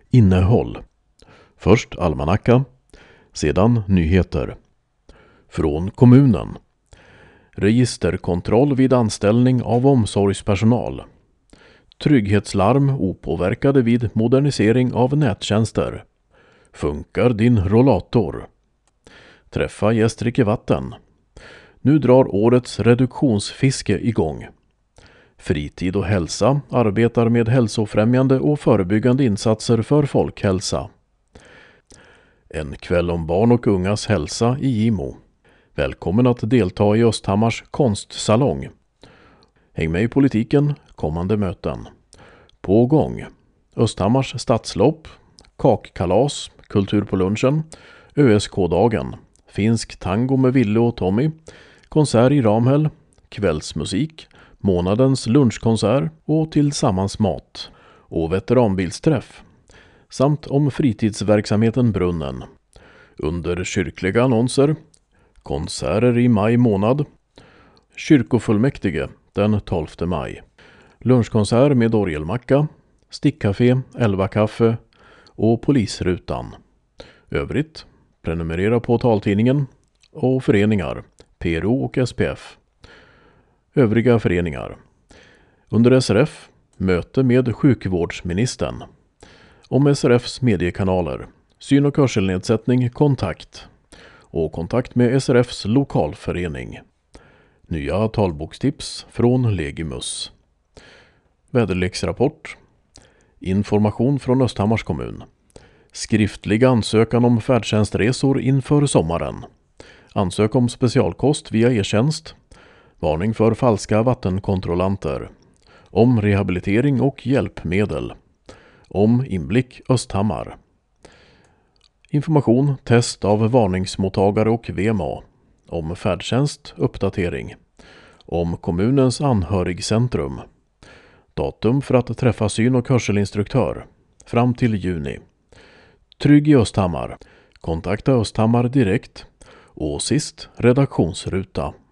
Innehåll. Först almanacka, sedan nyheter. Från kommunen. Registerkontroll vid anställning av omsorgspersonal. Trygghetslarm opåverkade vid modernisering av nättjänster. Funkar din rollator? Träffa Gästrike vatten. Nu drar årets reduktionsfiske igång. Fritid och hälsa arbetar med hälsofrämjande och förebyggande insatser för folkhälsa. En kväll om barn och ungas hälsa i Gimo. Välkommen att delta i Östhammars konstsalong. Häng med i politiken, kommande möten. På gång. Östhammars stadslopp, kakkalas, kultur på lunchen, ÖSK-dagen, finsk tango med Ville och Tommy, konsert i Ramhäll, kvällsmusik, månadens lunchkonsert och tillsammans mat och veteranbilsträff samt om fritidsverksamheten Brunnen. Under kyrkliga annonser, konserter i maj månad, kyrkofullmäktige den 12 maj, lunchkonsert med orgelmacka, stickcafé, 11 kaffe och polisrutan. Övrigt, prenumerera på taltidningen och föreningar, PRO och SPF. Övriga föreningar. Under SRF, möte med sjukvårdsministern. Om SRFs mediekanaler, syn- och hörselnedsättning, kontakt. Och kontakt med SRFs lokalförening. Nya talbokstips från Legimus. Väderleksrapport. Information från Östhammars kommun. Skriftlig ansökan om färdtjänstresor inför sommaren. Ansök om specialkost via e-tjänst. Varning för falska vattenkontrollanter. Om rehabilitering och hjälpmedel. Om inblick Östhammar. Information, test av varningsmottagare och VMA. Om färdtjänst, uppdatering. Om kommunens anhörigcentrum. Datum för att träffa syn- och hörselinstruktör. Fram till juni. Trygg i Östhammar. Kontakta Östhammar direkt. Och sist redaktionsruta.